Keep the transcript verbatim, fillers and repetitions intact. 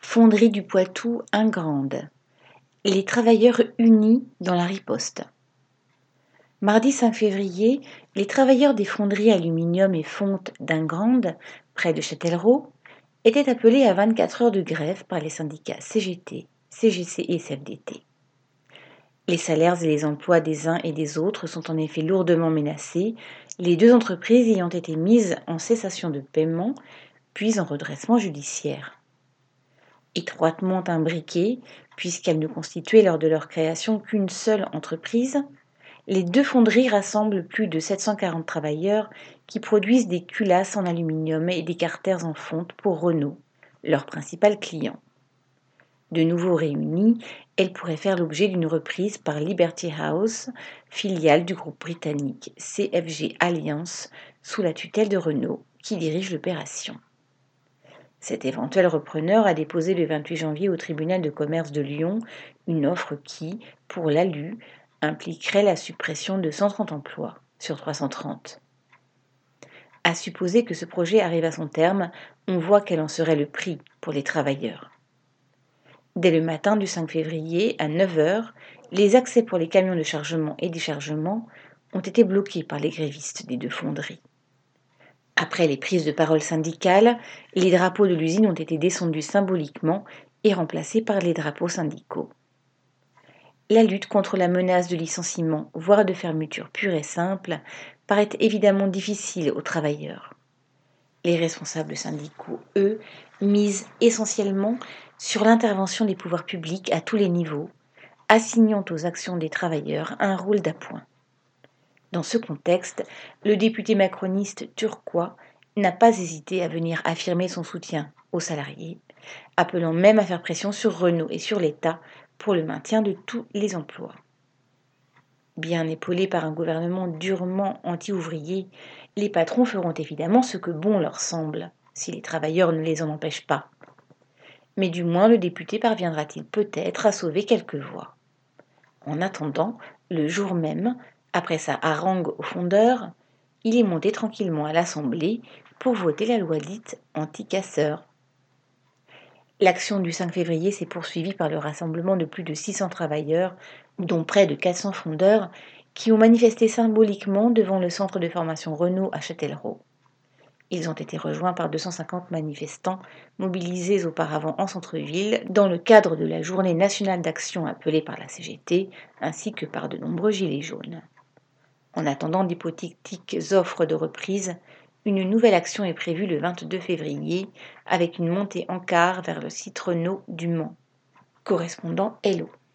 Fonderie du Poitou Ingrande. Les travailleurs unis dans la riposte. Mardi cinq février, les travailleurs des fonderies aluminium et fonte d'Ingrande, près de Châtellerault, étaient appelés à vingt-quatre heures de grève par les syndicats C G T, C G C et C F D T. Les salaires et les emplois des uns et des autres sont en effet lourdement menacés, les deux entreprises ayant été mises en cessation de paiement, puis en redressement judiciaire. Étroitement imbriquées, puisqu'elles ne constituaient lors de leur création qu'une seule entreprise, les deux fonderies rassemblent plus de sept cent quarante travailleurs qui produisent des culasses en aluminium et des carters en fonte pour Renault, leur principal client. De nouveau réunies, elles pourraient faire l'objet d'une reprise par Liberty House, filiale du groupe britannique C F G Alliance, sous la tutelle de Renault, qui dirige l'opération. Cet éventuel repreneur a déposé le vingt-huit janvier au tribunal de commerce de Lyon une offre qui, pour l'A L U, impliquerait la suppression de cent trente emplois sur trois cent trente. À supposer que ce projet arrive à son terme, on voit quel en serait le prix pour les travailleurs. Dès le matin du cinq février, à neuf heures, les accès pour les camions de chargement et déchargement ont été bloqués par les grévistes des deux fonderies. Après les prises de parole syndicales, les drapeaux de l'usine ont été descendus symboliquement et remplacés par les drapeaux syndicaux. La lutte contre la menace de licenciement, voire de fermeture pure et simple, paraît évidemment difficile aux travailleurs. Les responsables syndicaux, eux, misent essentiellement sur l'intervention des pouvoirs publics à tous les niveaux, assignant aux actions des travailleurs un rôle d'appoint. Dans ce contexte, le député macroniste turquois n'a pas hésité à venir affirmer son soutien aux salariés, appelant même à faire pression sur Renault et sur l'État pour le maintien de tous les emplois. Bien épaulés par un gouvernement durement anti-ouvrier, les patrons feront évidemment ce que bon leur semble, si les travailleurs ne les en empêchent pas. Mais du moins le député parviendra-t-il peut-être à sauver quelques voix. En attendant, le jour même, après sa harangue aux fondeurs, il est monté tranquillement à l'Assemblée pour voter la loi dite anti-casseurs. L'action du cinq février s'est poursuivie par le rassemblement de plus de six cents travailleurs, dont près de quatre cents fondeurs, qui ont manifesté symboliquement devant le centre de formation Renault à Châtellerault. Ils ont été rejoints par deux cent cinquante manifestants mobilisés auparavant en centre-ville dans le cadre de la journée nationale d'action appelée par la C G T, ainsi que par de nombreux gilets jaunes. En attendant d'hypothétiques offres de reprise, une nouvelle action est prévue le vingt-deux février avec une montée en car vers le site Renault du Mans, correspondant Hello.